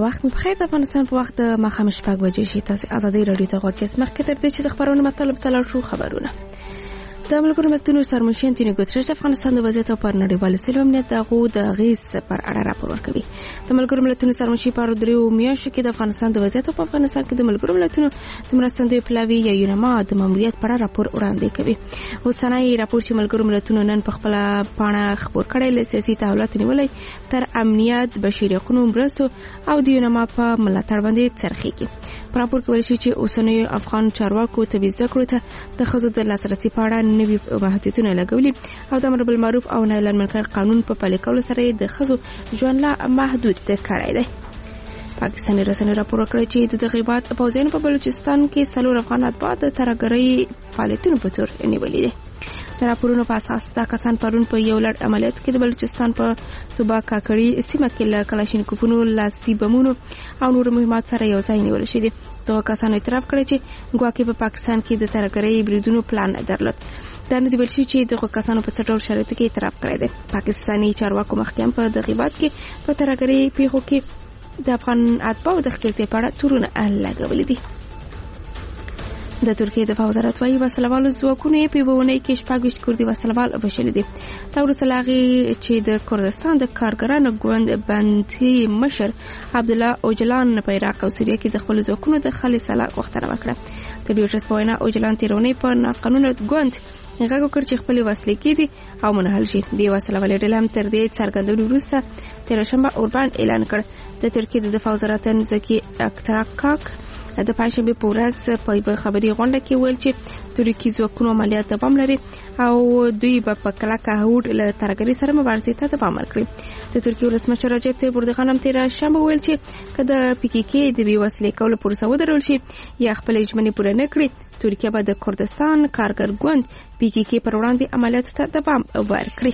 وخت مو بخیر. د افغانستان په وخت د ماښام 6 بجې شي. تاسو آزادۍ رادیو ته غوږ یاست. مخکې تر دې چې د خبرونو مطلب ته لاړ شو، خبرونه د ملګرو ملتونو سرمنشي انټونیو ګوتریش د افغانستان د وضعیت او پر نړیوالو سولې امنیت د غیز پر اړه راپور ورکوي. د ملګرو ملتونو سرمنشي په دریو میاشتو کې د افغانستان د وضعیت او په افغانستان کې د ملګرو ملتونو د مرستندوی پلاوي یا یونما د ماموریت پر اړه راپور وړاندې کوي. اوسنۍ راپور چې ملګرو ملتونو نن په خپل پاڼه خبر کړی له سیاسي تحولاتو نیولې تر امنیت، بشري حقوقو مرستو او د یونما په ملاتړ باندې څرخيږي. په راپور کې ویل شوی چې اوسنۍ افغان چارواکو طبي ذکر ته د خزو د لاسرسي په اړه نوي محدودیتونه لګولي او د امر بالمعروف او نهي عن المنکر قانون په پلي کولو سره د خزو ژوند لا محدود کړی دی. پاکستاني رسنۍ راپور کړی چې د غیبات پوځیانو په بلوچستان کې 4 افغان اتباع د ترهګرۍ فعالیتونو په تور نیولې دي. د راپورونو په اساس دا کسان پرون په یو لړ عملیات کې د بلوچستان په توبه کاکړي سیمه کې له کلاشینکوفونو، لاسي بمونو او نور مهمات سره یو ځای نیول شوی دي. دا کسان اعتراف کړی چې ګواکې په پاکستان کې د ترهګرۍ بریدونو پلان درلود. دا نه دی ویل شوی چې د کسانو په څه ډول شرایطو کې اعتراف کړی دی. پاکستاني چارواکو مخکې په د غیبات کې په ترهګرۍ پیښو کې د افغان اتباعو د خپلتیا په اړه تورونه لګولي دي. د ترکیې د دفاع وزارت وايي وسلوالو ځواکونه په وونه کې 26 کوردي وسلوال وشل دي. دا ورسلاغي چې د کردستان د کارګرانو ګوند بندي مشر عبد الله اوجلان په عراق او سوریه کې د خپل ځواکونو د خلاص غوښتنه وکړه. د ډیوټرس په وینا اوجلان تیرونی په ناقانونه ګوند هغه وکړ چې خپل وسلې کېدي او منحل شي. دی وسلوال ډلم تر دې څرګندولو وروسته تیر شنبه اوربان اعلان کړ. د ترکیې د دفاع وزارت زکی اکتراکاک د پنځشنبه په ورځ په خبري غونډه کې ویل چې ترکیه ځواکونو عملیات دوام لري او دوی په کلکه هوډ له ترهګرۍ سره مبارزې ته دوام ورکړي. د ترکیې ولسمشر رجب طیب اردوغان هم تیر شنبه ویل چې کله PKK د بي وسلې کولو پروسه ودرول شي یا خپل ژمنې پوره نه کړي، ترکیه به د کردستان کارګر ګوند PKK پر وړاندې عملیاتو ته دوام ورکړي.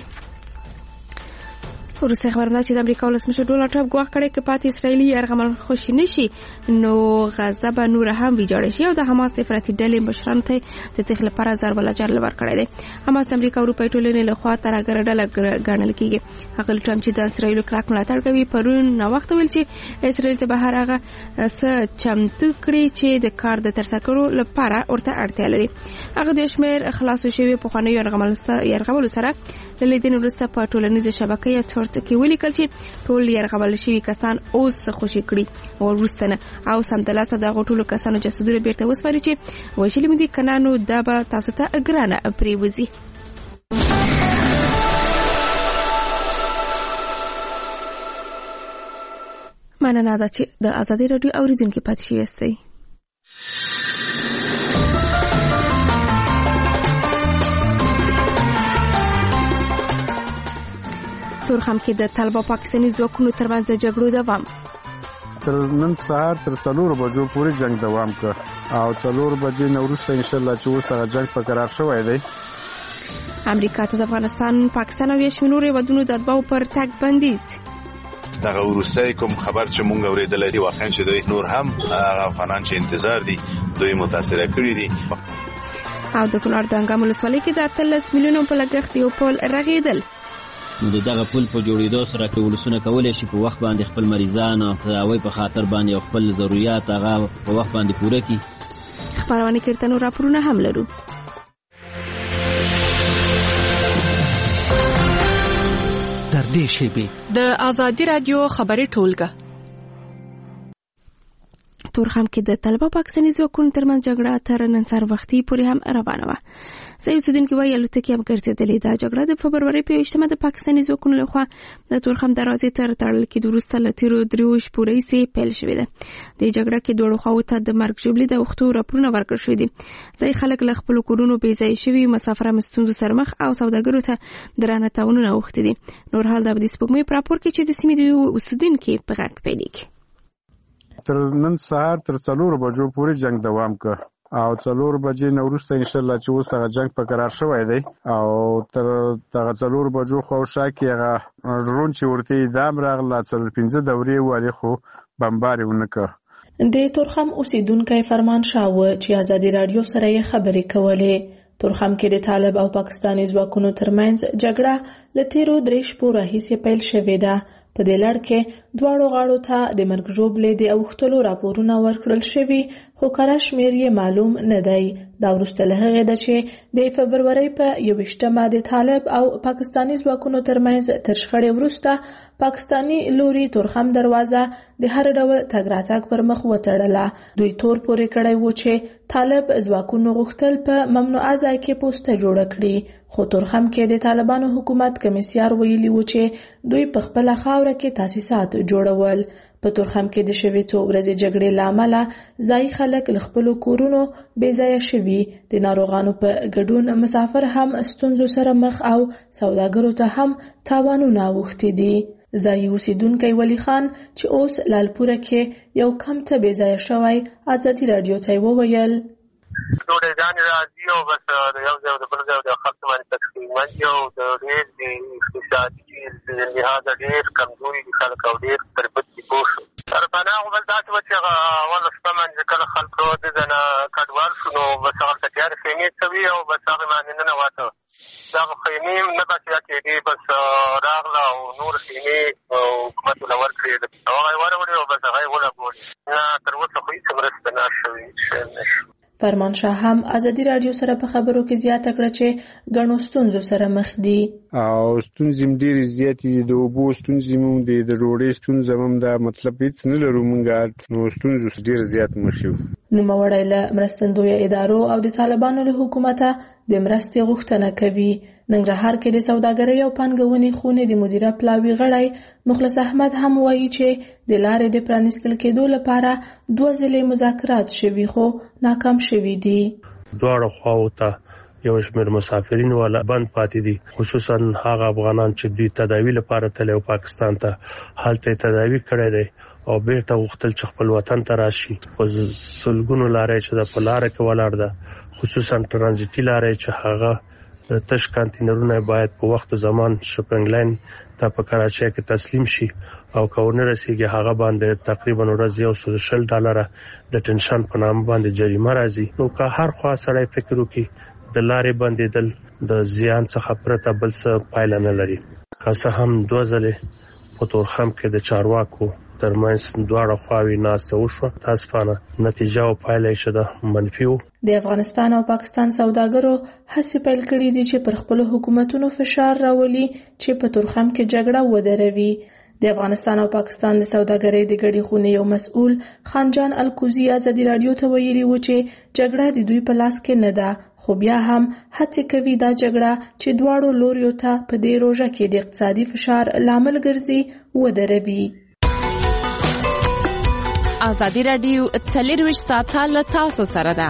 وروسته خبرونه چې د امریکا ولسمشر ډونالډ ټرمپ ګواښ کړی چې پاتې اسرائیلي یرغمل خوشي نشي نو غزه به نور هم ویجاړ شي او د حماس افراطي ډلې مشرانو ته د تخل پر ضرب لجر ورکړی دی. حماس امریکا او اروپا ټولنې له خوا ترهګر ډله ګڼل کیږي. هغه ټرمپ چې د اسرائیلو کلک ملاتړ کوي پرون نو وخت ویل چې اسرائیل ته بهر هغه څه چمتو کړي چې د کار د ترسره کولو لپاره ورته اړتیا لري. هغه د شمیر خلاصو شوی په خانه یرغمل سره لیدنې وروسته په ټولنیزه شبکه یا تورت کې ولیکل چې ټول یرغمل شوي کسان اوس خوشي کړي او وروسته او سمدلاسه د غټولو کسانو جسدونه بیرته وسپاري چې وشلې مدي کنانو دا به تاسو ته ګرانه پریوزي. مننه ده چې د آزادۍ رادیو اوریدونکو پاتې شئ یاستئ. تورخم کې د طالبان پاکستاني ځواکونو ترمنځ د جګړو دوام تر نن سهار تر 4 بجو پورې جنگ دوام کړ او 4 بجې نو وروسته ان شاء الله چې وسره جنگ په قرار شوی دی. امریکا ته د افغانستان، پاکستان او یشمنور ودونو د اتباعو پر تګ بندیز. دغه وروسته کوم خبر چې مونږ اوریدل دي واقعا چې دوی نور هم افغانان چې انتظار دي دوی متاثر کړي دي. او د کونړ د انګام ولسوالۍ کې د 13 میلیونو په لګښت یو پل رغیدل. دغه پل په جوړېدو سره کې ولسونه کولای شي په وخت باندې خپل مریضان او تداوی په خاطر باندې خپل ضرورت هغه په وخت باندې پوره کړي. خبرونه کړتنو راپورونه هم لرو. تر دې شیبې د آزادۍ رادیو خبري ټولګه تورخم کې د طالبان پاکستاني ځواکونو ترمنځ جګړه تر نن سهار وختي پورې هم روانه وه. ځینې اوسېدونکي وایي الوتکې هم ګرځېدلې. دا جګړه د فبرورۍ په 28مه د پاکستاني ځواکونو لخوا د تورخم دروازې تر تړل کېدو وروسته له تېرو 3 شپو راهیسې پیل شوې ده. دې جګړه کې دواړو خواوو ته د مرګ ژوبلې د وختو راپورونه ورکړل شوي دي. ځینې خلک له خپلو کورونو بې ځایه شوي، مسافران ستونزو سره مخ او سوداګرو ته درانه تاوانونه اوښتي دي. نور حال د سپوږمۍ په راپور کې چې د سیمې د اوسېدونکو په غږ پیلېږي. تر نن سهار تر 4 بجو پورې جنگ دوام کړ او 4 بجې نو وروسته ان شاء الله چې وسره جنگ په قرار شوی دی او تر دغه 4 بجو خوشا کې هغه ډرون چې ورته دام راغله 4-5 دورې والی خو بمباري ونکړه. د تورخم اوسیدونکو فرمان شاو چې آزادۍ رادیو سره خبرې کولې. تورخم کې د طالب او پاکستاني ځواکونو ترمنځ جګړه له تیرو 3 شپو راهیسې پیل شوې ده. په دې لړ کې دواړو غاړو ته د مرګ ژوبلې د اوښتلو راپورونه ورکړل شوي، خو کره شمېر یې معلوم نه دی. دا وروسته له هغې ده چې د فبرورۍ په 21مه د طالب او پاکستاني ځواکونو ترمنځ تر شخړې وروسته پاکستاني لوري تورخم دروازه د هر ډول تګ راتګ پر مخ وتړله. دوی تور پورې کړی و چې طالب ځواکونو غوښتل په ممنوعه ځای کې پوسته جوړه کړي، خو تورخم کې د طالبانو حکومت کمیسیار ویلي و چې دوی په خپله خاوره کې تاسیسات جوړول. په تورخم کې د شوې څو ورځې جګړې له امله ځایي خلک له خپلو کورونو بې ځایه شوي، د ناروغانو په ګډون مسافر هم ستونزو سره مخ او سوداګرو ته هم تاوانونه اوښتي دي. ځایي اوسیدونکی ولی خان چې اوس لالپوره کې یو کم ته بې ځایه شوی ازادي راډیو ته وویل: ډوډۍ راځي او بس د یو ځای د بل ځای د خلکو باندې تقسیموي او د ډېر د اقتصادي لحاظه ډېر کمزوري دي خلک او ډېر تربت دي پوه شو. سره پناه خو بل داسې وه چې هغه اوله شپه باندې کله خلکو دده نه کډوال شو نو بس هغلته تیارې خیمې څوي او بس هغې باندې ننوته. دغه خیمې نه بسیا کېدې، بس راغله او نور خیمې حکومت له ورکړې او هغه یې وروړې او بس هغه یې ولګولې. نه تر اوسه خو هېڅ مرسته نه شوې نه شو. فرمانشاه هم ازادي راډیو سره په خبرو کې زیاته کړه چې ګڼو ستونزو سره مخ دي او ستونزې ډېرې زیاتې دي. د اوبو ستونزې مو دي، د ډوډۍ ستونزه هم دا مطلب هېڅ نه لرو مونږ، نو ستونزو ډېر زیات مخ یو. نوموړی له مرستندویه ادارو او د طالبانو له حکومته د مرستې غوښتنه کوي. ننګرهار کې د سوداګرۍ او پانګونې خونې د مدیره پلاوي غړی مخلص احمد هم وایي چې د لارې د پرانیستل کېدو لپاره 2 ځلې مذاکرات شوي خو ناکام شوي دي. دواړو خواو ته یو شمېر مسافرین والا بند پاتې دي، خصوصا هغه افغانان چې دوی تداوی لپاره تللی او پاکستان ته هلته تداوی کړی دی او بیرته غوښتل چې خپل وطن ته راشي. خو سلګونو لارې چې د په لاره کې ولاړ ده، خصوصا ترانزیتي لارې چې هغه تش کانتینرونه باید په وخت زمان شپنګ لاین ته په کراچۍ کې تسلیم شي او که ونه رسیږي هغه باندې تقریبا ورځ $160 د ټنشن په نامه باندې جریمه راځي. نو که هر خوا سړی فکر وکړي د لارې بندېدل د زیان څخه پرته بل څه پایله نه لري. که څه هم 2 ځلې په تورخم کې د چارواکو ترمنځ دواړه خواوې ناسته وشوه، تاسفانه نتیجه او پایله یې چې ده منفي و. د افغانستان او پاکستان سوداګرو هڅې پیل کړي دي چې پر خپلو حکومتونو فشار راولي چې په تورخم کې جګړه ودروي. د افغانستان او پاکستان د سوداګرۍ د ګډې خونې یو مسؤل خانجان الکوزي ازادي راډیو ته ویلي و چې جګړه د دوی په لاس کې نه ده، خو بیا هم هڅې کوي دا جګړه چې دواړو لوریو ته په دې روژه کې د اقتصادي فشار لامل ګرځي ودروي. ازادي راډیو 24 ساعته له تاسو سره ده.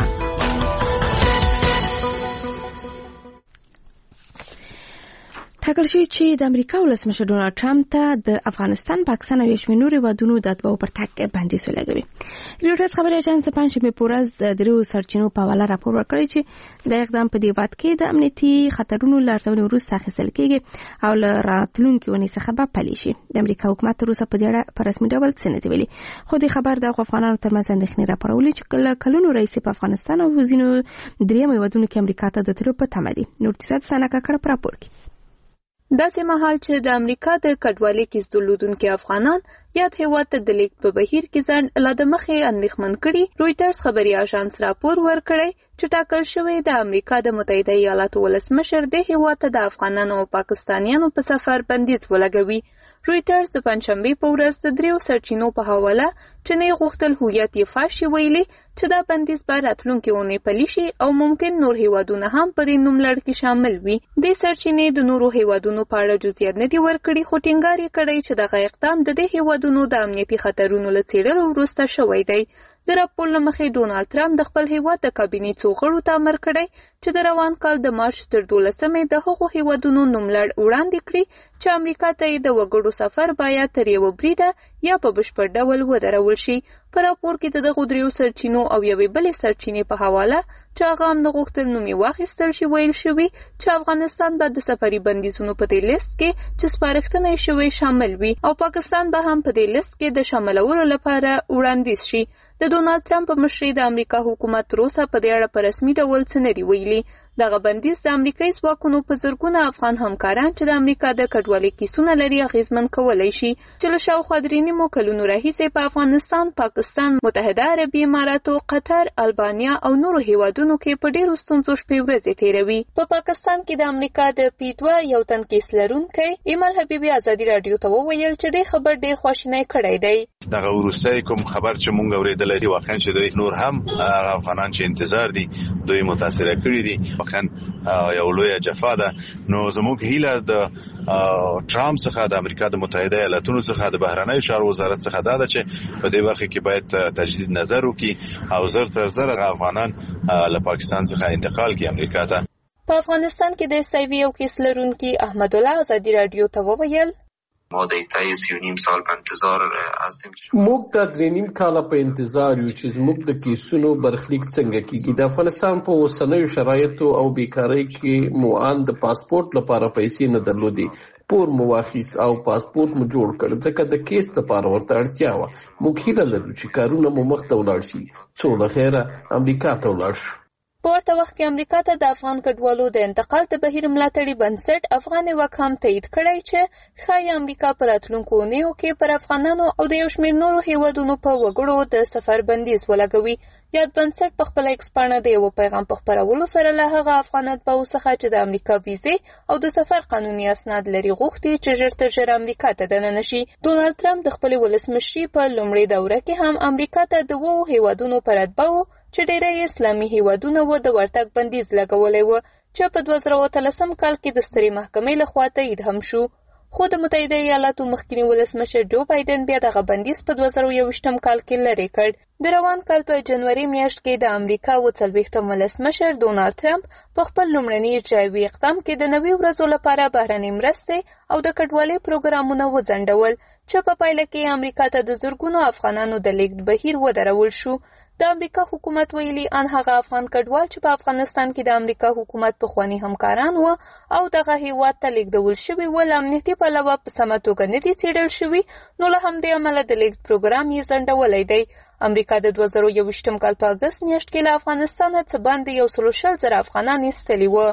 ټاکل شوی چې د امریکا ولسمشر ډونالد ټرمپ ته د افغانستان، پاکستان او یو نورو هیوادونو د اتباعو پر تګ بندیز ولګوي. رویټرز خبري اژانس د پنځمې په ورځ د 3 سرچینو په حواله راپور ورکړی چې د اقدام په دې وخت کې د امنیتي خطرونو لارښوونې وروسته اخیستل کېږي او له راتلونکي اونۍ څخه به پلي شي. د امریکا حکومت تر اوسه په دې اړه په رسمي ډول څه نه دی ویلي، خو د خبر د افغانانو ترمنځ اندېښنې راپارولې چې کلونو راهیسې په افغانستان او ځینو درېیمو هیوادونو کې امریکا ته د تلو په تمه دي. نورتیزاد سانکا کړه په راپور کې. داسې مهال چې د امریکا د کډوالۍ کیس درلودونکي افغانان یاد هیواد ته د لیږد په بهیر کې ځان له د مخې اندېښمن کړي. رویټرز خبري اژانس راپور ورکړی چې ټاکل شوی د امریکا د متحده ایالاتو ولسمشر د هیواد ته د افغانانو او پاکستانیانو په سفر بندیز ولګوي. رویټرز د پنځشنبې په ورځ د 3 سرچینو په حواله چې نه غوښتل هویت یې فاش شي ویلي چې دا بندیز به راتلونکي اونۍ پلي شي او ممکن نور هیوادونه هم په دې نوملړ کې شامل وي. دې سرچینې د نورو هیوادونو په اړه جزئیات نه دي ورکړي، خو ټینګار یې کړی چې دغه اقدام د دې هیوادونو د امنیتي خطرونو له څېړلو وروسته شوی دی. د راپور له مخې ډونالد ټرمپ د خپل هیواد د کابینې څو غړو ته امر کړی چې د روان کال د مارچ تر 12مې د هغو هیوادونو نوملړ وړاندې کړي چې امریکا ته د وګړو سفر باید تر یو بریده یا په بشپړ ډول ودرول شي. په راپور کې د دغو 3 سرچینو او یوې بلې سرچینې په حواله چې هغه هم د غوښتل نوم یې واخیستل شي ویل شوي چې افغانستان به د سفري بندیزونو په دې لیست کې چې سپارښتنه یې شوې شامل وي او پاکستان به هم په دې لیست کې د شاملولو لپاره وړاندیز شي. د د ډونالد ټرمپ په مشرۍ د امریکا حکومت تر اوسه په دې اړه په رسمي ډول څه نه دي ویلي. دغه بندیز د امریکایي ځواکونو په زرګونه افغان همکاران چې د امریکا د کډوالۍ کیسونه لري اغېزمن کولی شي، چې له شاوخوا 3.5 کلونو راهیسې په افغانستان، پاکستان، متحده عربي اماراتو، قطر، البانیا او نورو هیوادونو کې په ډېرو ستونزو شپې ورځې تېروي. په پاکستان کې د امریکا د P2 یو تن کیس لرونکی ایمل حبیبي ازادي راډیو ته وویل چې دې خبر ډېر خواشینی کړی دی. دغه وروستی کوم خبر چې مونږ اورېدلی دی واقعا چې دوی نور هم افغانان چې انتظار دي دوی متاثره کړي دي، یو لویه جفا ده. نو زموږ هیله د ټرامپ څخه د امریکا د متحده ایالاتونو څخه د بهرنیو چارو وزارت څخه دا ده چې په دې برخه کې باید تجدید نظر وکړي او زر تر زر افغانان له پاکستان څخه انتقال کړي امریکا ته. په افغانستان کې د HIV یو کیس لرونکي احمد الله ازادي راډیو ته وویل ما دیتای 3.5 سال په انتظار هستیم. موږ د 3.5 کال په انتظار یو چې زموږ د کیسونو برخلیک څنګه کیږي. د افغانستان په اوسنیو شرایطو او بیکاری کې مو ان د پاسپورت لپاره پیسې نه درلودي، پور مو واخیس او پاسپورت مو جوړ کړ ځکه د کیس لپاره ورته اړتیا و. موږ هیله لرو چې کارونه مو مخ ته ولاړ شي څو له خیره امریکا ته ولاړ شو. په ورته وخت کې امریکا ته د افغان کډوالو د انتقال د بهیر ملاتړي بنسټ افغان وک هم تایید کړی چې ښایي امریکا په راتلونکو اونیو کې پر افغانانو او د یو شمېر نورو هیوادونو په وګړو د سفر بندیز ولګوي. یاد بنسټ په خپله ایکس پاڼه د یو پیغام په خپرولو سره له هغه افغان اتباعو څخه چې د امریکا ویزې او د سفر قانوني اسناد لري غوښتي چې ژر تر ژره امریکا ته دننه شي. ډونالد ټرمپ د خپلې ولسمشري په لومړۍ دوره کې هم امریکا ته د 2 هیوادونو پر اتباعو چې ډېری اسلامي هیوادونه و د ورتګ بندیز لګولی و چې په 2013 کال کې د سترې محکمې لخوا تایید هم شو. خو د متحده ایالاتو مخکینی ولسمشر جو بایدن بیا دغه بندیز په 2021 کال کې لرې کړ. د روان کال په جنوري میاشت کې د امریکا 40 ولسمشر ډونالد ټرمپ په خپل لومړني اجرایوي اقدام کې د 90 ورځو لپاره بهرنۍ مرستې او د کډوالۍ پروګرامونه وځنډول چې په پایله کې امریکا ته د زرګونو افغانانو د لیږد بهیر ودرول شو. د امریکا حکومت ویلي ان هغه افغان کډوال چې په افغانستان کې د امریکا حکومت پخواني همکاران و او دغه هیواد ته لیږدول شوي و له امنیتي پلوه په سمه توګه نه دي څېړل شوي، نو له همدې امله د لیږد پروګرام یې ځنډولی دی. امریکا د 2021 کال په اګست میاشت کې له افغانستانه څه باندې 120,000 افغانان ایستلي وو.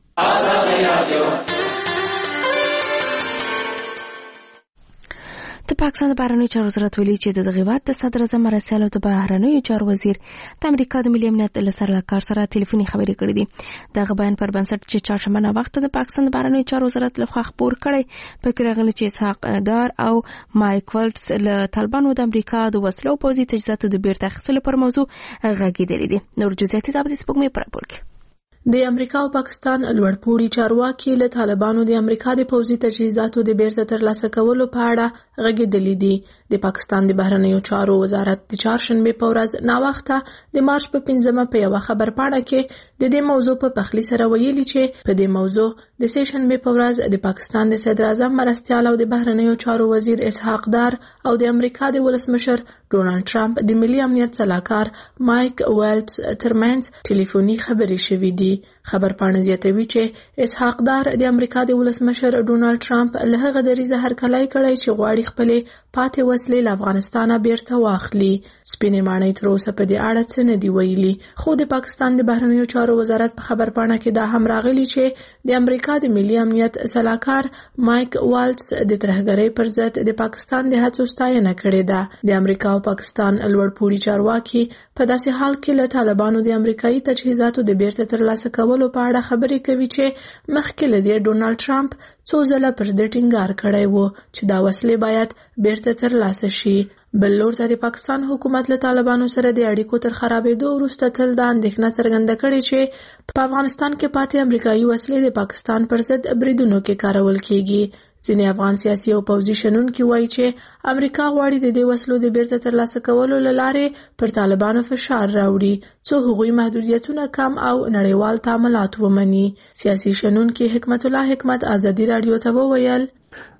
د پاکستان د بهرنیو چارو وزارت ویلي چې د دغه هیواد د صدر اعظم مرسیال او د بهرنیو چارو وزیر د امریکا د ملي امنیت له سرلارښکار سره ټلیفوني خبرې کړې دي. دغه بیان پر بنسټ چې چهارشنبه ناوخته د پاکستان د بهرنیو چارو وزارت لخوا خپور کړی پکې راغلی چې اسحاق دار او مایک ولټس له طالبانو د امریکا د وسلو پوځي تجهیزاتو د بیرته اخیستلو پر موضوع غږېدلي دي. نور جزئیات د سپوږمۍ پر راپور کې د امریکا او پاکستان لوړپوړي چارواکي له طالبانو د امریکا د پوځي تجهیزاتو د بیرته ترلاسه کولو په اړه غږېدلي دي. د پاکستان د بهرنیو چارو وزارت د چهارشنبه په ورځ ناوخته د مارچ په 5مه په یو خبرپاڼه کې د دې موضوع په پخلی سره ویلي چې په دې موضوع د سه شنبه په ورځ د پاکستان د صدر اعظم مرستیال او د بهرنیو چارو وزیر اسحاق دار او د امریکا د ولسمشر ډونالد ټرمپ د ملي امنیت سلاکار مایک ویلټس ترمنځ ټلیفوني خبرې شوې دي. خبرپاڼه زیاتوي چې اسحاق دار د امریکا د ولسمشر ډونالد ټرمپ له هغه دریزه هرکلی کړی چې غواړي خپلې پاتې وسلې له افغانستانه بیرته واخلي. سپینې ماڼۍ تر اوسه په دې اړه څه نه دي ویلي، خو د پاکستان د بهرنیو چارو وزارت په خبرپاڼه کې دا هم راغلی چې د امریکا د ملي امنیت سلاکار مایک والټس د ترهګرۍ پر ضد د پاکستان د هڅو ستاینه کړې ده. د امریکا او پاکستان لوړپوړي چارواکي په داسې حال کې له طالبانو د امریکایي تجهیزاتو د بیرته ترلاسه کولو په اړه خبرې کوي چې مخکې له دې ډونالد ټرمپ څو ځله پر دې ټینګار کړی و چې دا وسلې باید بیرته ترلاسه شي. بل لور ته د پاکستان حکومت له طالبانو سره د اړیکو تر خرابېدو وروسته تل دا اندېښنه څرګنده کړې چې په افغانستان کې پاتې امریکایي وسلې د پاکستان پر ضد بریدونو کې کارول کېږي. ځینې افغان سیاسي او پوځي شنونکي وایي چې امریکا غواړي د دې وسلو د بیرته ترلاسه کولو له لارې پر طالبانو فشار راوړي څو هغوی محدودیتونه کم او نړیوال تعاملات ومني. سیاسي شنونکي حکمت الله حکمت ازادي راډیو ته وویل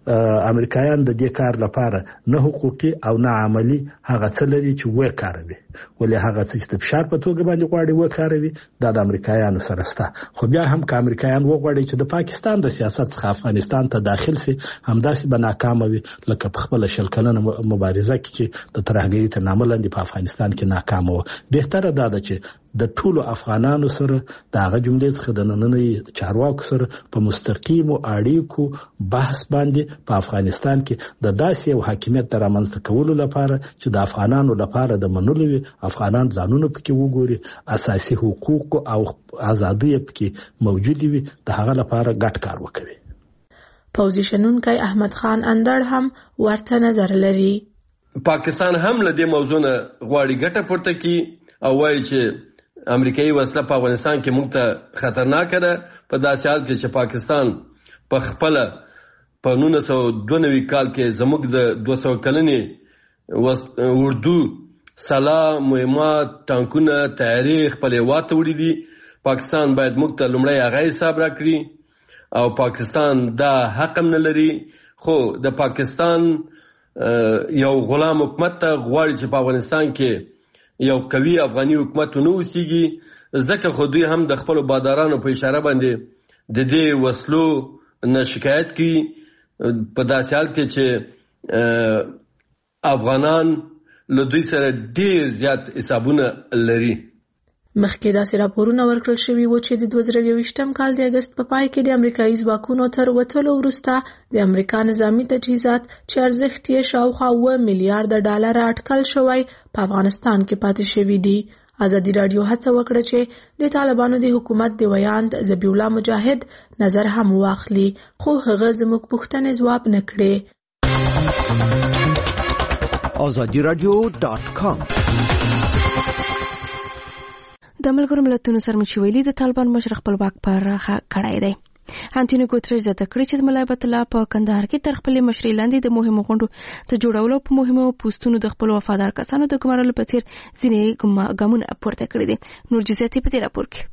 امریکایان د دې کار لپاره نه حقوقي او نه عملی هغه څه لري چې وې کاروي، ولې هغه څه چې د فشار په توګه باندې غواړي وې کاروي دا د امریکایانو سره ستا. خو بیا هم که امریکایان وغواړي چې د پاکستان د سیاست څخه افغانستان ته داخل سي، همداسې به ناکام وي لکه په خپل شل کلنه مبارزه کې د ترهګرۍ تر نامه لاندې په افغانستان کې ناکام و. بهتره ده چې د ټولو افغانانو سره د هغه جملې څخه د نننۍ چارواکو سره په مستقیمو اړیکو بحث باندې په افغانستان کې د داسې یو حاکمیت د رامنځته کولو لپاره چې د افغانانو لپاره د منلو وي، افغانان ځانونه پکې وګوري، اساسي حقوق او ازادي پکې موجود وي، د هغه لپاره ګډ کار وکړي. پوځي شنونکی احمد خان اندړ هم ورته نظر لري. پاکستان هم له دې موضوع نه غواړي ګټه پورته کړي او وایي چې امریکایي وسله په افغانستان کې موږ ته خطرناکه ده، په داسې حال کې چې پاکستان په خپل په 1992 کال کې زموږ د 200 کلنې اردو سلا مهمات ټانکونه تیاری خپل واته وړي دي. پاکستان باید موږ ته لومړی هغه حساب راکړي او پاکستان دا حق هم نه لري. خو د پاکستان یو غلام حکومت ته غواړي چې په افغانستان کې یو قوي افغاني حکومت ونه اوسېږي، ځکه خو دوی هم د خپلو بادارانو په اشاره باندې د دې وسلو نه شکایت کوي په داسې حال کې چې افغانان له دوی سره ډېر زیات حسابونه لري. مخکې داسې راپورونه ورکړل شوي و چې د 2021م کال د اګست په پای کې د امریکایي ځواکونو تر وتلو وروسته د امریکا نظامي تجهیزات چې ارزښت یې شاوخوا 7 میلیارډ ډالر اټکل شوی په افغانستان کې پاتې شوي دي. ازادي راډیو هڅه وکړه چې د طالبانو د حکومت د ویاند ذبیح الله مجاهد نظر هم واخلي، خو هغه زموږ پوښتنې ځواب نه کړې. azadiradio.com د ملګرو ملتونو سرمنشي ویلي د طالبان مشر خپل واک پراخه کړی دی. انټونیو ګوتریش زیاته کړې چې د ملا عبد الله په کندهار کې تر خپلې مشرۍ لاندې د مهمو غونډو ته جوړولو په مهمو پوسټونو د خپل وفادار کسانو د ګمارلو په څیر ځینې ګامونه پورته کړي دي. نور جزئیات په دې راپور کې.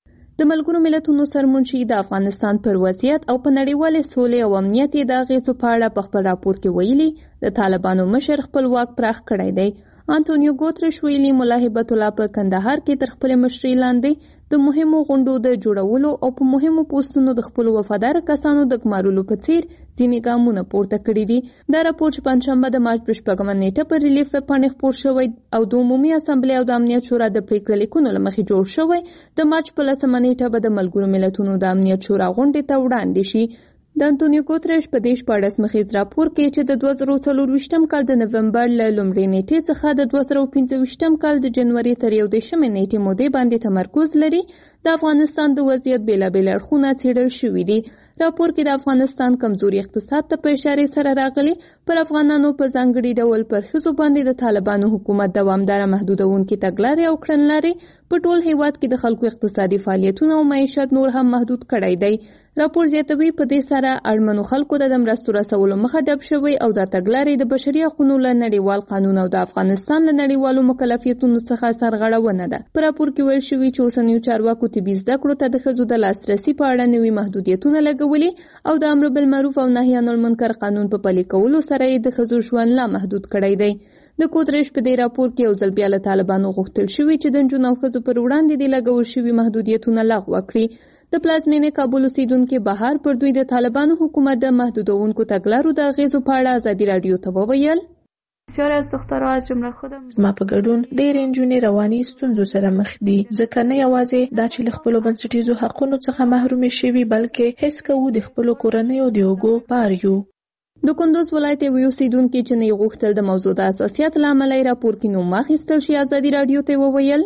د ملګرو ملتونو سرمنشي د افغانستان پر وضعیت او په نړیوالې سولې او امنیت د اغېزو په اړه په خپل راپور کې ویلي د طالبانو مشر خپل واک پراخ کړی دی. انټونیو ګوتریش ویلي ملا هبت الله په کندهار کې تر خپل مشرۍ لاندې د مهمو غونډو د جوړولو او په مهمو پوسټونو د خپل وفادار کسانو د ګمارلو په څیر ځینې ګامونه پورته کړي دي. دا راپور چې پنځشنبه د مارچ په 8 نیټه پر ریلیف ویبپاڼې خپور شوی او د عمومي اسامبلې او د امنیت شورا د پریکړې لیکونو له مخې جوړ شوی، د مارچ په 10 نیټه به د ملګرو ملتونو د امنیت شورا غونډې ته وړاندې شي. د انټونیو ګوتریش په دې شپاړس مخیز راپور کې چې د 2024م کال د نومبر له لومړۍ نیټې څخه د 2025م کال د جنوري تر 11 نیټې مودې باندې تمرکز لري، د افغانستان د وضعیت بیلابیل اړخونه څېړل شوي دي. راپور کې د افغانستان کمزوري اقتصاد ته په اشاره سره راغلي، پر افغانانو په ځانګړي ډول پر ښځو باندې د طالبانو حکومت دوامداره محدودونکې تګلارې او کړنلارې په ټول هیواد کې د خلکو اقتصادي فعالیتونه او معیشت نور هم محدود کړی دی. راپور زیاتوي په دې سره اړمنو خلکو د مرستو رسولو مخه ډب شوی او د تګلارې د بشري حقوقو له نړیوال قانون او د افغانستان له نړیوالو مکلفیتونو څخه سرغړونه ده. په راپور کې ویل شوي چې اوسنیو چارواکو طبي زده کړو ته د ښځو د لاسرسي په اړه نوي محدودیتونه لګولي او د امر بالمعروف او نهي عن المنکر قانون په پلي کولو سره یې د ښځو ژوند لا محدود کړی دی. د کودریش په دې راپور کې یو ځل بیا له طالبانو غوښتل شوي چې د نجونو او ښځو پر وړاندې د لګول شوي محدودیتونه لغوه کړي. د پلازمینې کابل اوسیدونکو بهار پر دوی د طالبانو حکومت د محدودونکو تګلارو د اغېزو په اړه ازادي راډیو ته وویل. بسیار از دخترها از جمله خودم زما په ګډون ډېر نجونې رواني ستونزو سره مخ دي، ځکه نه یوازې دا چې له خپلو بنسټیزو حقونو څخه محرومې شوي بلکې هیڅ کوو د خپلو کورنیو د اوږو بار یو. د کندوز ولایت یو اوسیدونکي چې نه غوښتل د موضوع د اساسیت له امله راپور کې نوم واخیستل شي ازادي راډیو ته وویل.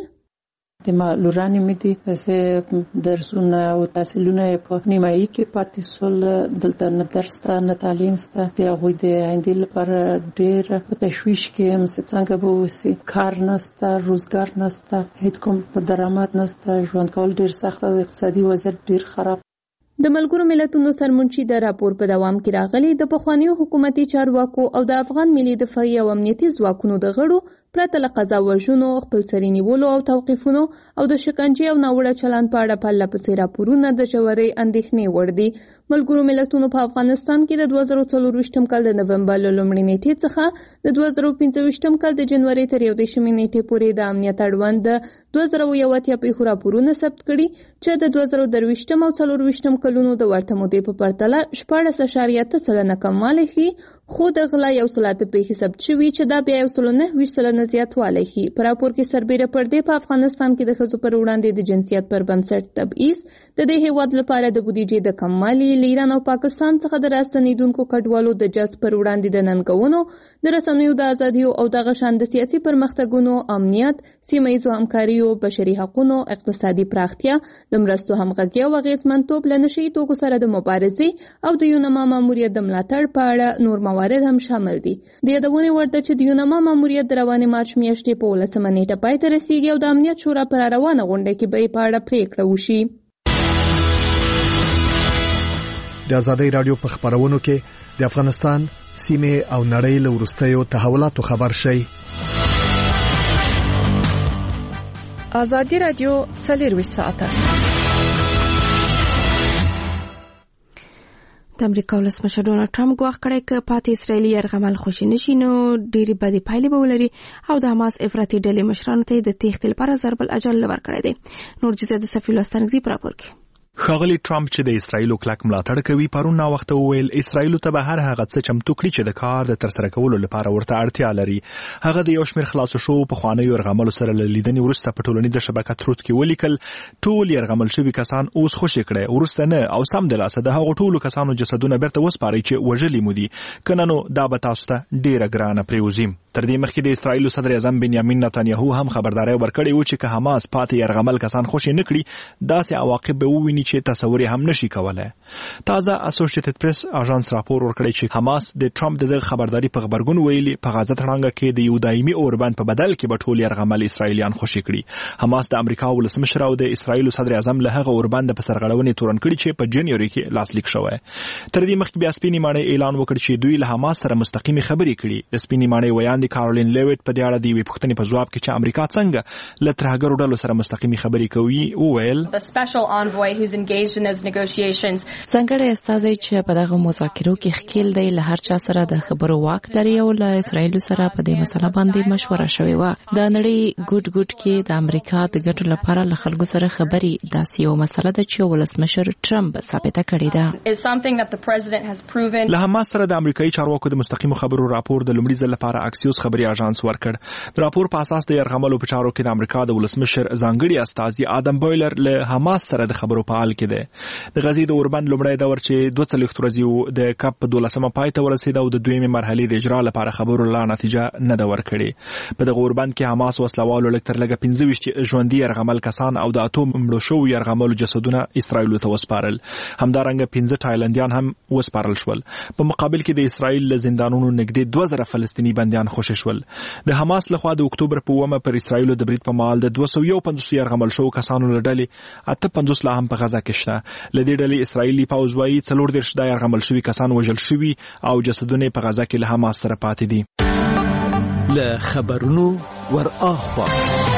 د ما لورانې مې دي چې درسونه او تحصیلونه په نیمایي کې پاتې شول، دلته نه درس ته نه تعلیم شته، د هغوی د آینده لپاره ډېر په تشویش کې یم چې څنګه به وسي، کار نشته، روزګار نشته، هیڅ کوم درآمد نشته، ژوند کول ډېر سخت او اقتصادي وضعیت ډېر خراب. د ملګرو ملتونو سرمنشي د راپور په دوام کې راغلي د پخوانیو حکومتي چارواکو او د افغان ملي دفاعي او امنیتي ځواکونو د غړو پرته له قضا وژنو، خپلسري نیولو او توقیفونو او د شکنجې او ناوړه چلند په اړه پرله پسې راپورونه د ژورې اندېښنې وړ دي. ملګرو ملتونو په افغانستان کې د 2024 کال د نومبر له لومړۍ نیټې څخه د 2025 کال د جنوري تر 21 نیټې پورې د امنیت اړوند د 2081 پیښو راپورونه ثبت کړي چې د 2023 او 24 کلونو د ورته مودې په پرتله 14.8% کموالی ښيي، خو د غلا 100 پیښې ثبت شوي چې دا بیا 1.9% زیاتوالی ښيي. په راپور کې سربیره پر دې په افغانستان کې د ښځو پر وړاندې د جنسیت پر بنسټ تبعیض، د دې هیواد لپاره د بودیجې د کموالي، له ایران او پاکستان څخه د راستنیدونکو کډوالو د جذب پر وړاندې د ننګونو، د رسنیو د ازادیو او دغه شان د سیاسي پرمختګونو، امنیت، سیمه ییزو همکاریو، بشري حقوقو، اقتصادي پراختیا، د مرستو همغږي او اغیزمنتوب، له نشي توکو سره د مبارزې او د یونما ماموریت د ملاتړ په اړه نور موارد هم شامل دي. د یادونې وړ ده چې د یونما ماموریت د روانې مارچ میاشتې په 18 نیټه پای ته رسیږي او د امنیت شورا پر روانه غونډه کې به په اړه پریکړه وشي. د ازادۍ رادیو په خبرونو کې د افغانستان سیمه او نړۍ له وروستیو تحولاتو خبر شي. ازادي رادیو 24 ساعته. د امریکا ولسمشر ډونالد ټرمپ ګواښ کړی چې پاتې اسرائیلي یرغمل خوشي نشي نو ډېری بدې پایلې به ولري او د حماس افراطي ډلې مشرانو ته د تېښتې لپاره ضرب الاجل ورکړی دی. نور جزئیات د صفي لوستنګزي په راپور کې. ښاغلی ټرمپ چې د اسرایلو کلک ملاتړ کوي پرون ناوخته وویل اسرایلو ته به هر هغه څه چمتو کړي چې د کار د ترسره کولو لپاره ورته اړتیا لري. هغه د یو شمېر خلاصو شو په خوانیو یرغملو سره له لیدنې وروسته په ټولنیزه شبکه تروت کې ولیکل ټول یرغمل شوي کسان اوس خوشي کړي وروسته نه او سم د لاسه د هغو ټولو کسانو جسدونه بیرته وسپارئ چې وژلي مو دي کنه نو دا به تاسو ته ډیره ګرانه پریوزي. تر دې مخکې د اسرایلو صدر اعظم بنیامین نتانیاهو هم خبرداري ورکړې و چې که حماس پاتې یرغمل کسان خوشي نه کړي داسې عواقب به وویني چې تصور هم نشي کولای. تازه اسوسییټډ پریس اژانس راپور ورکړی چې حماس د ټرمپ د خبرداري په خبرګون ویلي په غزه تړانګه کې د یو دایمي اوربند په بدل کې به ټول یرغمل اسرایلیان خوشي کړي. حماس د امریکا ولسمشر او د اسرایلو صدر اعظم له هغه اوربند په سرغړونې تورن کړي چې په جنوري کې لاسلیک شوی. تر دې مخکې بیا سپینې ماڼۍ اعلان وکړ چې دوی له حماس سره مستقیمي خبرې کړي. د سپینې ماڼۍ ویاندې کارولین لیویټ په دې اړه د یوې پوښتنې په ځواب کې چې امریکا څنګه له ترهګرو ډلو سره مستقیمي خبرې کوي وویل څنګه استازي چې په دغه مذاکرو کې ښکیل دی له هر چا سره د خبرو واک لري او له اسرایل سره په دې مسله باندې مشوره شوې و. د نړۍ ګډ کې د امریکا د ګټو لپاره له خلکو سره خبرې داسې یو مسله ده چې ولسمشر ټرمپ ثابته کړې ده. له حماس سره د امریکایي چارواکو د مستقیمو خبرو راپور د لومړي ځل لپاره اکسیوس خبري اژانس ورکړ. د راپور په اساس د یرغملو په چارو کې د امریکا د ولسمشر ځانګړي استازي آدم بویلر له حماس سره د خبرو په حال کې دی. د غزې د اوربند لومړی دور چې 42 ورځې د کپ په 12مه پای ته ورسېد او د دویمې مرحلې د اجرا لپاره خبرو لا نتیجه نه ده ورکړې. په دغه اوربند کې حماس وسلوالو لږ تر لږه 25 ژوندي یرغمل کسان او د اتوم مړو شوو یرغملو جسدونه اسرایل ته وسپارل. همدارنګه 15 تایلندیان هم وسپارل شول. په مقابل کې د اسرایل له زندانونو نږدې 2000 فلسطینی بنديان خوشي شول. د حماس لخوا د اکتوبر په 1 پر اسرایل د برید په مال د 250 یرغمل شوو کسانو له ډلې 58 لا هم په غزا کې شته. لدې ډلې اسرایلی پوځ وايي 40 د یرغمل شوي کسان وژل شوي او جسدونه په غزا کې له حماس سره پاتې دي. له خبرونو ور اخوا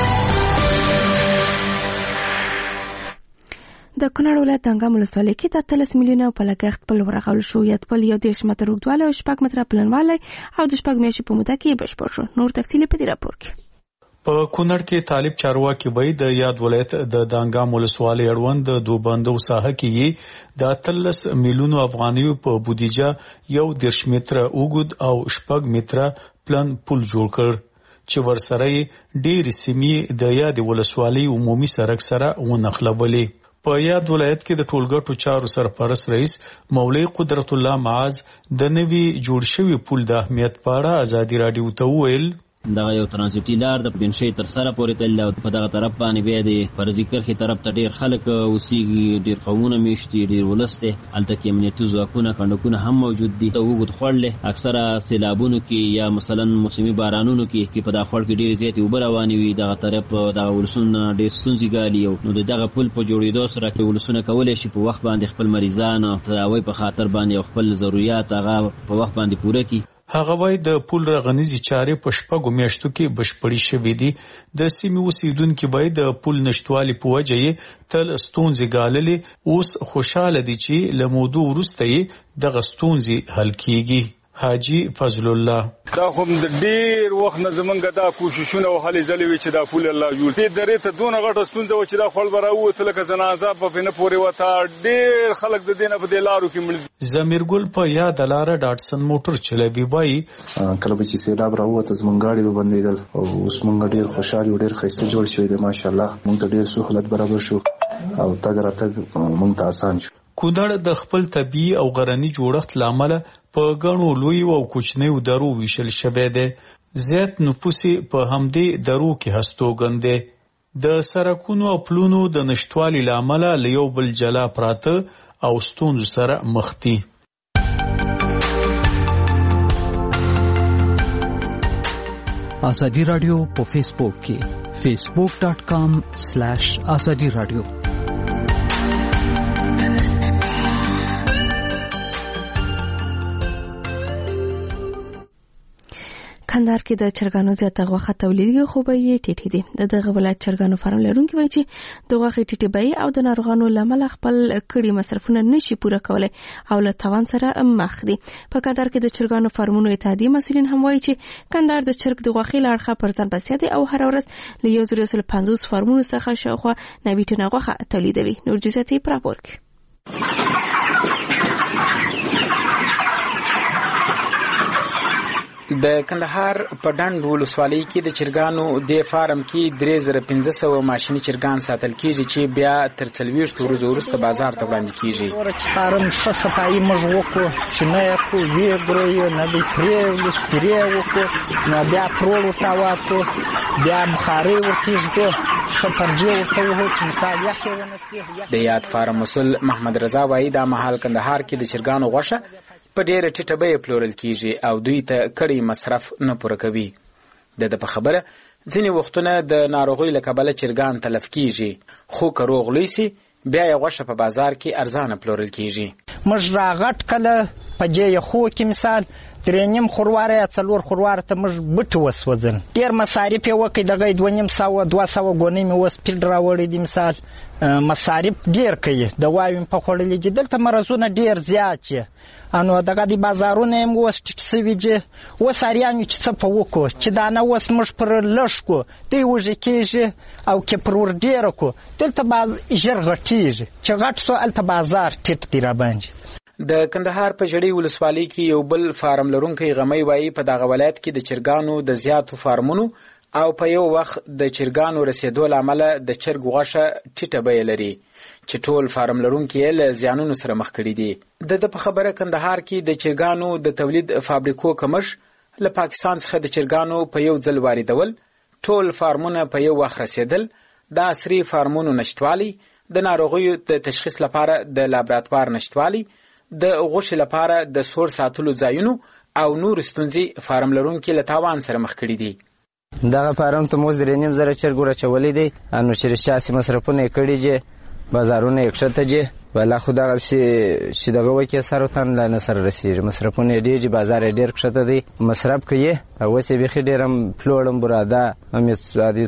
د کونړ ولایت دنګم ولسوالۍ کې د 13 میلیونه په لګښت پل ورغول شو. یاد پل یو 10 متره اوږدوالی او 6 متره پلنوالی او د 6 میاشتې په موده کې بشپړ شو. نور تفصیل په دې راپور کې. په کونړ کې طالب چارواکي وایي د یاد ولایت د دانګام ولسوالۍ اړوند د دوبندو ساحه کې د 13 میلیونو افغانیو په بودیجه یو 10 متره اوږد او 6 متره پلن پل جوړ کړ چې ورسره ډېر سیمې د یاد ولسوالۍ عمومي سړک سره ونښلولې. په یاد ولایت کې د ټولګټو چارو سرپرست رئیس مولوی قدرت الله معاذ د نوي جوړ شوي پل د اهمیت په اړه ازادي رادیو ته وویل دغه یو ترانزیټي لار د بنشي تر سره پورې تللی او په دغه طرف باندې بیا د فرضي کرښې طرف ته ډېر خلک اوسېږي، ډېر قومونه میشتي، ډېر ولس دی. هلته کې امنیتي ځواکونه کنډکونه هم موجود دي. ته اوږد خوړ دی، اکثره سیلابونو کې یا مثلا موسمي بارانونو کې په دغه خوړ کې ډېرې زیاتې اوبه روانې وي. دغه طرف دغه ولسونه ډېر ستونزې ګالي. نو د دغه پل په جوړېدو سره ولسونه کولی شي په وخت باندې خپل مریضان تداوی په خاطر باندې او خپل ضرورت هغه په وخت باندې پوره کړي. هغه وايي د پول رغنیزي چارې په شپږو میاشتو کې بشپړې شوې دي. د سیمې اوسیدونکو وايي د پول نشټوالي په وجه یې تل ستونزې ګاللې، اوس خوشاله دي چې له موضوع وروسته یې دغه ستونزې حل کیږي. حاجی فضل الله دا هم د ډیر وخت نه زمونږ دا کوششونه او هلې ځلې وي چې دا پول الله جوړ دې درې ته دونه غټه ستونزه و چې دا خپل براوته لکه جنازه په نه پورې وته ډیر خلک د دینه په دلارو کې مړ. زمیرګل په یاد لاره ډاټسن موټر چلوي، وایي کله چې سیلاب راوته زمونږ غاړي به بندیدل او اوس مونږ ډیر خوشاله ډیر خسته جوړ شوی دی. ماشاءالله مونږ ته ډیر سہولت برابر شو او تګ راتګ مونږ ته آسان شو. کونړ د خپل طبيعي او غرني جوړښت لامل په غنو لوی او کوچنیو درو ویشل شوی دی. زیات نفوس په همدې درو کې هستوګن دی. د سرکونو او پلونو د نشټوالي لامل له یو بل جلا پراته او ستونزو سره مخ دي. ازادي رادیو په فیسبوک کې facebook.com/azadi radio. کندهار کې د چرګانو زیاته غوښه تولیدي خو به یې ټیټې دي. دغه ولایت چرګانو فارم لرونکي وایي چې د غوښې ټیټې بیې او د ناروغانو لامل خپل کړي مصرفونه نشي پوره کولای او له تاوان سره مخ دي. په کندهار کې د چرګانو فارمونو اتحادیې مسؤلین هم وایي چې کندهار د چرګ د غوښې له اړخه پر ځان بسیا دی او هر ورځ له 150 فارمونو څخه شاوخوا 90 ټنه غوښه تولیدوي. نور جزئیات یې راپور کړي. د کندهار په ډنډ ولسوالۍ کې د چرګانو د فارم کې 3500 ماشيني چرګان ساتل کیږي چې بیا تر 40 ورځې وروسته بازار ته وړاندې کیږي. فارم صفایي مجوکو چې نه کو ویګروي نه دی پریو سپریو کو نه بیا پرولو تاواتو بیا بخاري ورتیږي سفرجو ورته وو چې مثال یې ونه. د یاد فارم مسول محمد رضا وایي دا مهال کندهار کې د چرګانو غوښه په ډېره ټیټه بیه پلورل کیږي او دوی ته کړي مصرف نه پوره کوي. د په خبره ځینې وختونه د ناروغۍ له کبله چرګان تلف کیږي، خو که روغ لوی سي بیا یې غوښه په بازار کې ارزانه پلورل کیږي. موږ راغټ کله په جې خو کې مثال 3.5 خورواره یا 4 خورواره ته موږ بټ وسوځل. ډېر مصارف یې وکړي دغه 200 غونې مې وس پیل راوړي دي. مثال مصارف ډېر کوي د وایم په خوړلې دي دلته مرزونه ډېر زیات دي. انو دغه د بازارونه هم وس ټیټسویږي وساریانو چې څه په وکړو چې دا نه وس مش پر لشکو دی وږي کېږي او کې پر ور ډېر کو دلته باز ژر غټیږي چې غټ سو الته بازار ټیټ دی را باندې. د کندهار په جړی ولسوالۍ کې یو بل فارم لرونکي غمي وایي په دغه ولایت کې د چرګانو د زیاتو فارمونو او په یو وخت د چرګانو رسیدو لامل د چرګ غوښه ټیټه بیه لري چې ټول فارم لرونکي له زیانونو سره مخ کړي دي. د په خبره کندهار کې د چرګانو د تولید فابریکو کمش له پاکستان څخه د چرګانو په یو ځل واردول، ټول فارمونه په یو وخت رسیدل، د عصري فارمونو نشټوالي، د ناروغیو د تشخیص لپاره د لابراتوار نشټوالي، د غوښې لپاره د سور ساتلو ځایونو او نور ستونزې فارم لرونکي له تاوان سره مخ کړي دي. دغه فارم ته موږ 3.5 چرګ ورچولې دي انو چې سیاسي مصرفونه کړي دي بازارونه یکشته دي ولا خدای چې دغه وکي سره تن لا سره رسیږي مصرفونه ډېر بازار ډېر کښته دي مصرف کوي او وسې به خډیرم فلورم براده امید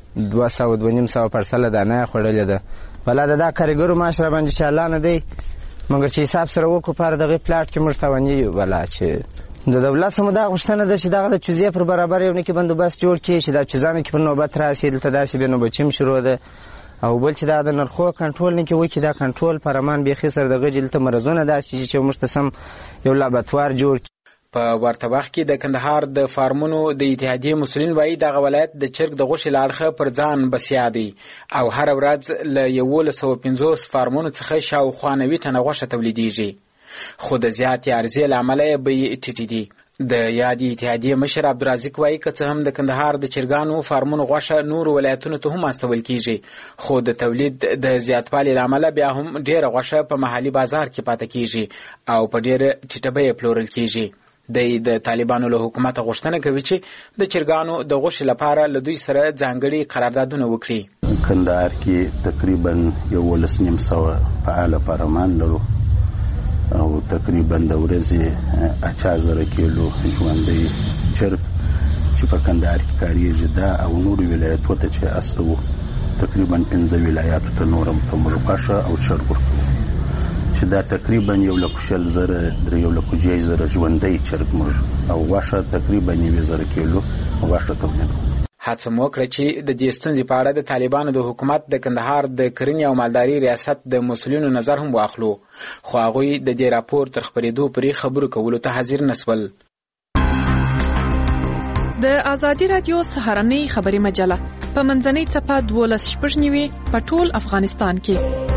200 پرسله دانه خړلې ده ولا دا کارګرو معاشره باندې چې الله نه دی مګر چې حساب سره وکړو پر دغه پلاټ کې مرتوانی ولا چې د دولت سم دا غوښتنه ده چې دغه چوزې پر برابر یو نکي بندوبست جوړ کړي چې دا چزانه کې په نوبت راسي دلته داسې به نو بچم شروع ده او بل چې دا د نرخو کنټرول نه کې وکړي دا کنټرول پرمان به خسر دغه جلته مرزونه داسې چې مشتسم یو لابراتوار جوړ په ورته وخت کې د کندهار د فارمونو د اتحادیې مسؤلین وایي دغه ولایت د چرګ د غوښې لاړخه پر ځان بسیا دی او هر ورځ له 150 فارمونو څخه شاوخوا 90 ټنه غوښه تولیدېږي، خو د زیاتې عرضې له امله یې بیې ټیټې دي. د یادې اتحادیې مشر عبدالرزاق وایي که څه هم د کندهار د چرګانو فارمونو غوښه نورو ولایتونو ته هم استول کیږي، خو د تولید د زیاتوالي له امله بیا هم ډېره غوښه په محلي بازار کې پاتې کیږي او په ډېره ټیټه بیه پلورل کیږي. د طالبانو له حکومت غوښتنه کوي چې د چرګانو د غوښې لپاره له دوی سره ځانګړي قراردادونه وکړي. کندهار کې تقریبا 1.5 فعال پارلمان لرو او تقریبا د ورځې 80,000 کیلو ژوندی چرګ چې په کندهار کې کاریږي دا او نور ولایتونو ته چې استو تقریبا 15 ولایتونو ته نورم په مرغاشه او چرګ ورکوي چې دا تقریبا 1,000,000 ژوندی چرګ موږ او واشه تقریبا 9,000 کیلو واشه تولید. هڅه مو وکړه چې د دې ستونزې په اړه د طالبانو د حکومت د کندهار د کرنې او مالداري ریاست د مسؤلینو نظر هم واخلو، خو هغوی د دې راپور تر خبرېدو پورې خبرو کولو ته حاضر نسول. د آزادي رادیو سهارنۍ خبري مجله په منځنۍ صفحه 12 په ټول افغانستان کې